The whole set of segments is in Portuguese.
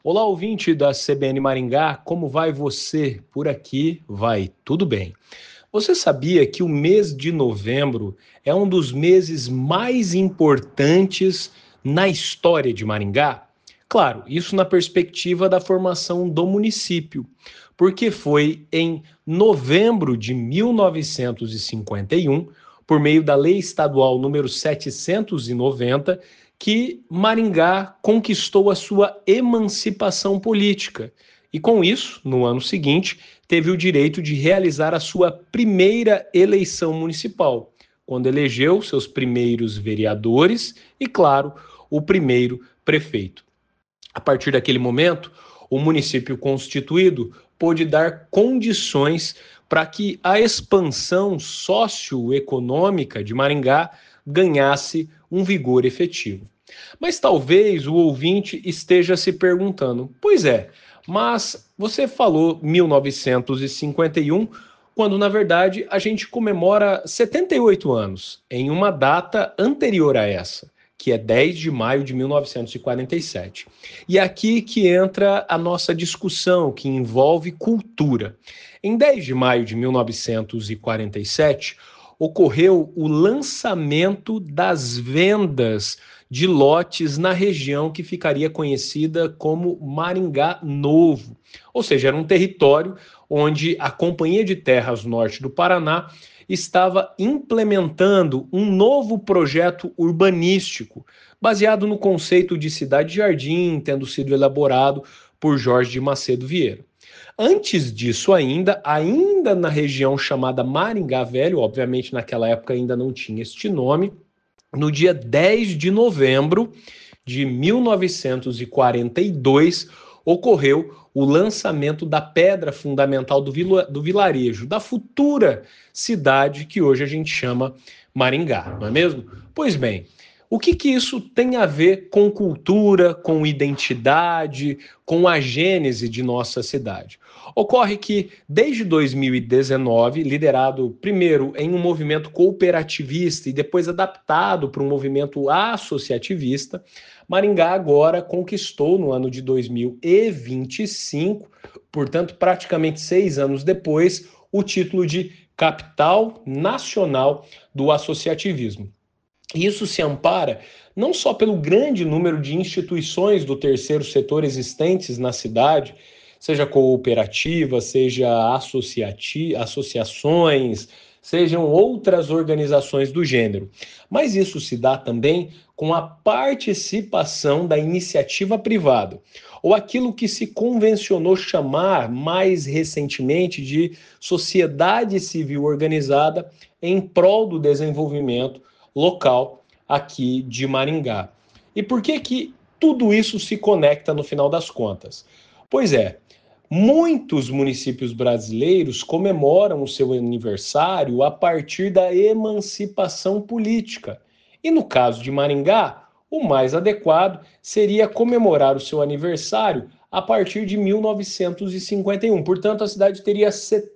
Olá, ouvinte da CBN Maringá, como vai você? Por aqui vai tudo bem. Você sabia que o mês de novembro é um dos meses mais importantes na história de Maringá? Claro, isso na perspectiva da formação do município, porque foi em novembro de 1951, por meio da Lei Estadual número 790, que Maringá conquistou a sua emancipação política. E com isso, no ano seguinte, teve o direito de realizar a sua primeira eleição municipal, quando elegeu seus primeiros vereadores e, claro, o primeiro prefeito. A partir daquele momento, o município constituído pôde dar condições para que a expansão socioeconômica de Maringá ganhasse um vigor efetivo. Mas talvez o ouvinte esteja se perguntando: pois é, mas você falou 1951, quando na verdade a gente comemora 78 anos, em uma data anterior a essa, que é 10 de maio de 1947. E é aqui que entra a nossa discussão, que envolve cultura. Em 10 de maio de 1947, ocorreu o lançamento das vendas de lotes na região que ficaria conhecida como Maringá Novo. Ou seja, era um território onde a Companhia de Terras Norte do Paraná estava implementando um novo projeto urbanístico, baseado no conceito de cidade-jardim, tendo sido elaborado por Jorge de Macedo Vieira. Antes disso ainda na região chamada Maringá Velho, obviamente naquela época ainda não tinha este nome, no dia 10 de novembro de 1942, ocorreu o lançamento da pedra fundamental do vilarejo, da futura cidade que hoje a gente chama Maringá, não é mesmo? Pois bem, o que isso tem a ver com cultura, com identidade, com a gênese de nossa cidade? Ocorre que, desde 2019, liderado primeiro em um movimento cooperativista e depois adaptado para um movimento associativista, Maringá agora conquistou, no ano de 2025, portanto, praticamente 6 anos depois, o título de capital nacional do associativismo. Isso se ampara não só pelo grande número de instituições do terceiro setor existentes na cidade, seja cooperativas, seja associações, sejam outras organizações do gênero. Mas isso se dá também com a participação da iniciativa privada, ou aquilo que se convencionou chamar mais recentemente de sociedade civil organizada em prol do desenvolvimento local aqui de Maringá. E por que tudo isso se conecta no final das contas? Pois é, muitos municípios brasileiros comemoram o seu aniversário a partir da emancipação política. E no caso de Maringá, o mais adequado seria comemorar o seu aniversário a partir de 1951. Portanto, a cidade teria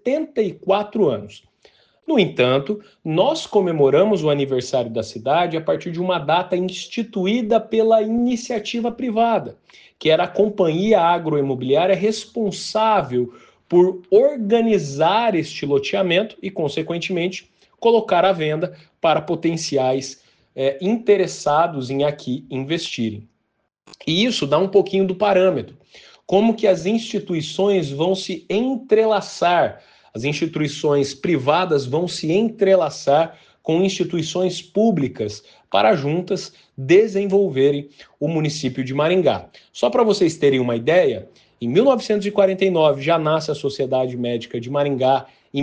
74 anos. No entanto, nós comemoramos o aniversário da cidade a partir de uma data instituída pela iniciativa privada, que era a companhia agroimobiliária responsável por organizar este loteamento e, consequentemente, colocar à venda para potenciais interessados em aqui investirem. E isso dá um pouquinho do parâmetro. Como que as instituições vão se entrelaçar, as instituições privadas vão se entrelaçar com instituições públicas para juntas desenvolverem o município de Maringá. Só para vocês terem uma ideia, em 1949 já nasce a Sociedade Médica de Maringá, em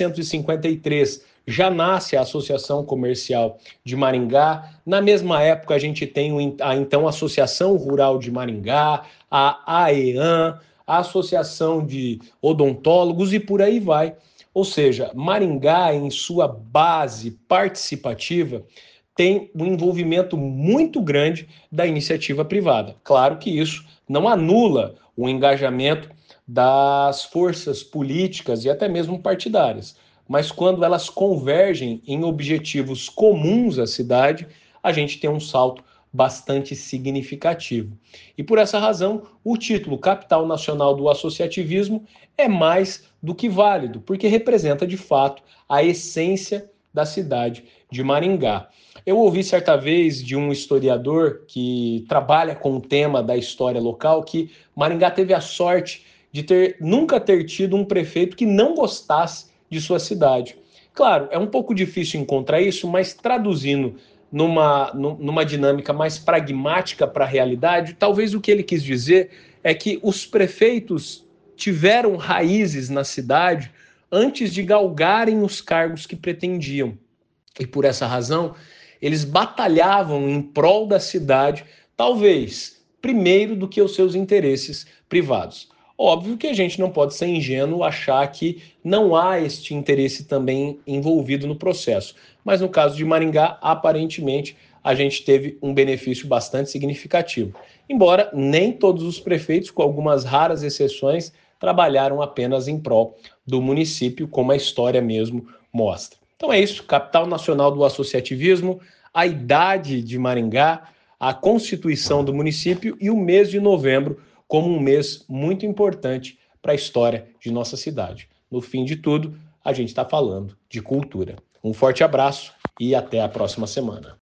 1953 já nasce a Associação Comercial de Maringá. Na mesma época, a gente tem a então Associação Rural de Maringá, a AEAM, a Associação de Odontólogos e por aí vai. Ou seja, Maringá, em sua base participativa, tem um envolvimento muito grande da iniciativa privada. Claro que isso não anula o engajamento das forças políticas e até mesmo partidárias, mas quando elas convergem em objetivos comuns à cidade, a gente tem um salto bastante significativo. E por essa razão, o título Capital Nacional do Associativismo é mais do que válido, porque representa de fato a essência da cidade de Maringá. Eu ouvi certa vez de um historiador que trabalha com o tema da história local que Maringá teve a sorte de nunca ter tido um prefeito que não gostasse de sua cidade. Claro, é um pouco difícil encontrar isso, mas traduzindo numa dinâmica mais pragmática para a realidade, talvez o que ele quis dizer é que os prefeitos tiveram raízes na cidade antes de galgarem os cargos que pretendiam. E por essa razão, eles batalhavam em prol da cidade, talvez primeiro do que os seus interesses privados. Óbvio que a gente não pode ser ingênuo achar que não há este interesse também envolvido no processo. Mas no caso de Maringá, aparentemente, a gente teve um benefício bastante significativo. Embora nem todos os prefeitos, com algumas raras exceções, trabalharam apenas em prol do município, como a história mesmo mostra. Então é isso, capital nacional do associativismo, a idade de Maringá, a constituição do município e o mês de novembro como um mês muito importante para a história de nossa cidade. No fim de tudo, a gente está falando de cultura. Um forte abraço e até a próxima semana.